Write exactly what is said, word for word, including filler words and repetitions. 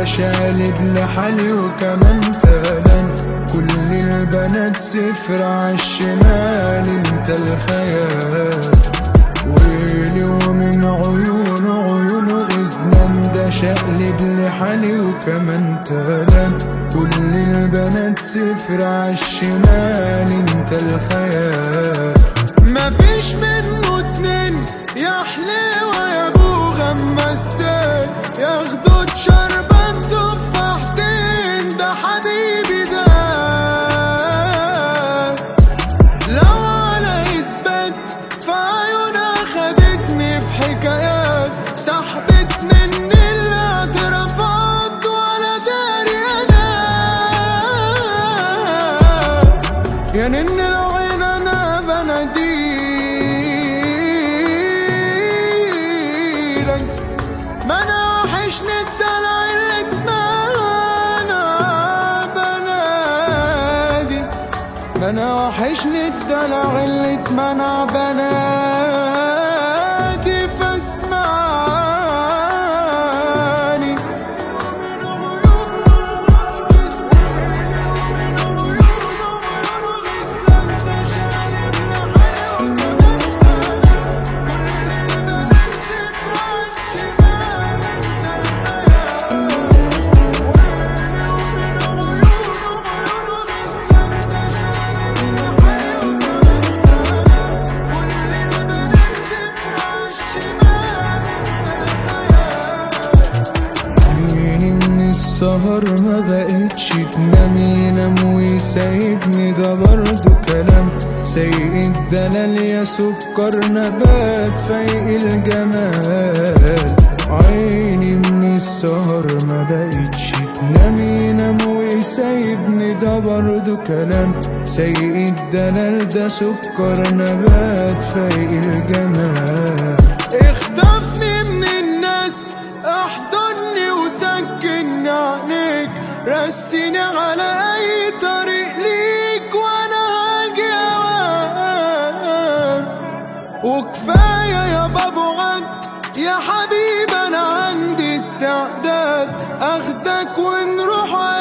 ده شالب لحالي وكمان تلان، كل البنات صفر عالشمال انت الخيال. ويلي ومن عيونه عيونه غزلان، ده شقلب لحالي وكمان تلان، كل البنات صفر عالشمال انت الخيال. مفيش منه اتنين يا حليوة يا ابو غمستين، ياخدوا شربان تفاحتين، ده حبيبي ده. لو على اثبات فعيونها خدتني في حكايات، سحبت مني الاعترافات ولا داري انا. يا نن العين انا بناديلك، ما انا وحشني الدلع اللي اتمنى بنادي، ما انا وحشني الدلع اللي اتمنى بنادي. فاسمعني السهر ما بقتش تنام، ينام ويسايبني ده برضو كلام. سيء الدلال يا سكر نبات فايق الجمال، عيني من السهر ما بقتش تنام، ينام ويسايبني ده برضو كلام. سيء الدلال ده سكر نبات فايق الجمال. اخطفني من الناس احضني وسكن عينيك، رسيني على اي طريق ليك وانا هاجي اوام. وكفايه يا بابو عد يا حبيبي، انا عندي استعداد اخدك ونروح